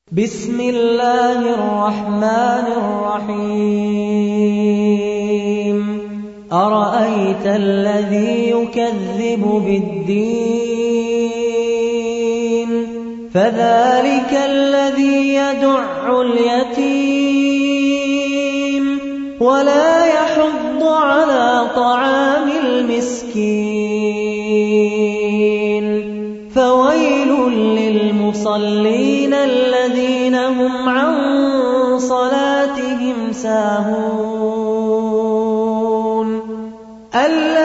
بسم الله الرحمن الرحيم أرأيت الذي يكذب بالدين فذلك الذي يدع اليتيم ولا يحض على طعام المسكين فويل للمصلين الذين هم عن صلاتهم ساهون